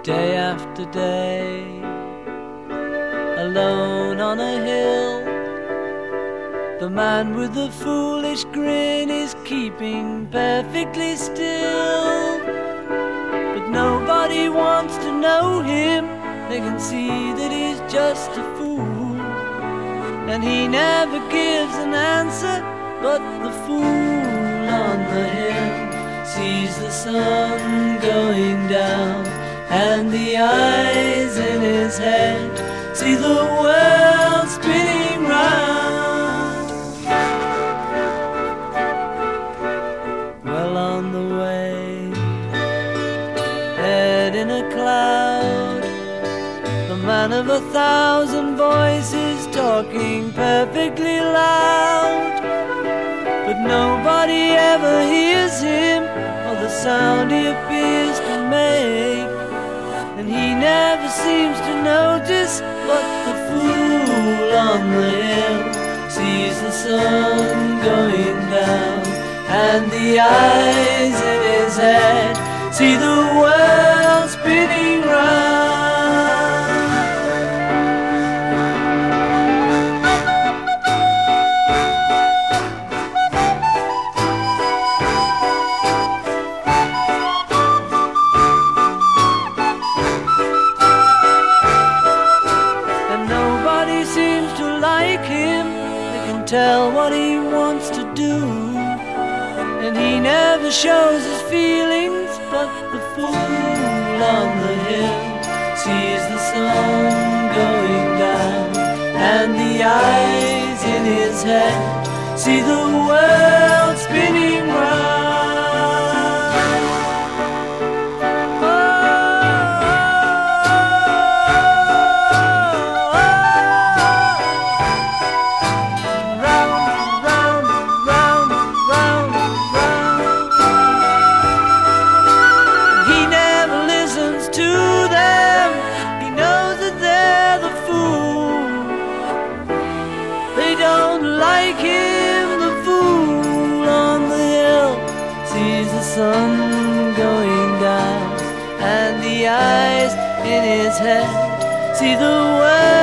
Day after day, alone on a hill, the man with the foolish grin is keeping perfectly still. But nobody wants to know him, they can see that he's just a fool. And he never gives an answer, but the fool on the hill sees the sun going down, and the eyes in his head see the world spinning round. Well on the way, head in a cloud, the man of 1,000 voices talking perfectly loud. But nobody ever hears him or the sound he appears to make, and he never seems to notice. But the fool on the hill sees the sun going down, and the eyes in his head see the world spinning round. Tell what he wants to do, and he never shows his feelings. But the fool on the hill sees the sun going down, and the eyes in his head see the world spinning round. Sun going down, and the eyes in his head see the world